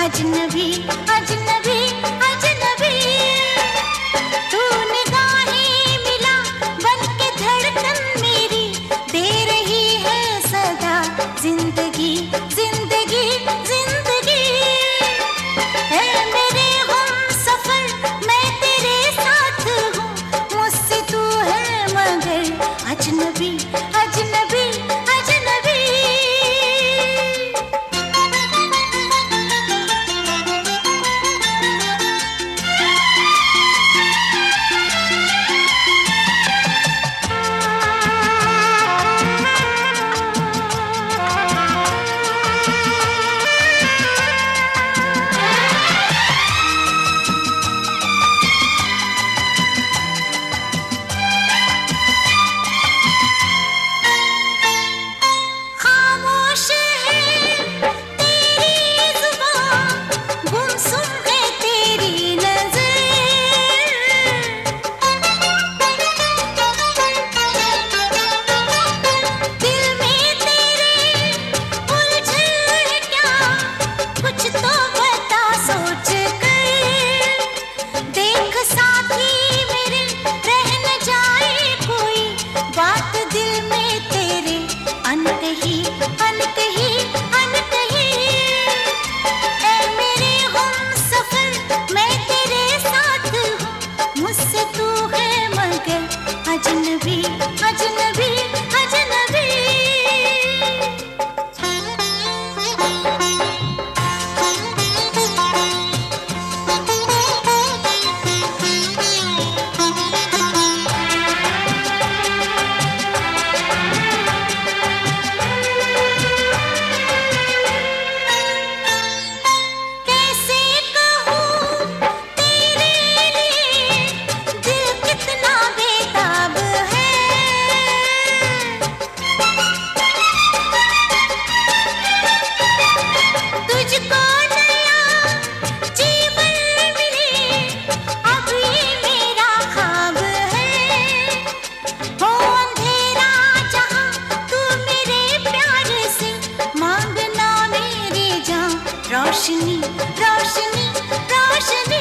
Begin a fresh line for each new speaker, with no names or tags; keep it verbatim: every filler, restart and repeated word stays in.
अजनबी अजनबी अजनबी तू निगाहें मिला बन के धड़कन मेरी दे रही है सदा जिंदगी जिंदगी जिंदगी है मेरे हम सफर मैं तेरे साथ हूँ मुझसे तू है मगर अजनबी अजनबी अजनबी अजनबी अजनबी अजनबी कैसे कहूँ तेरे लिए दिल कितना बेताब है तुझको नया जीवन मिले अब ये मेरा ख्वाब है हो अंधेरा जहाँ तू मेरे प्यार से मांगना मेरे जान रोशनी रोशनी रोशनी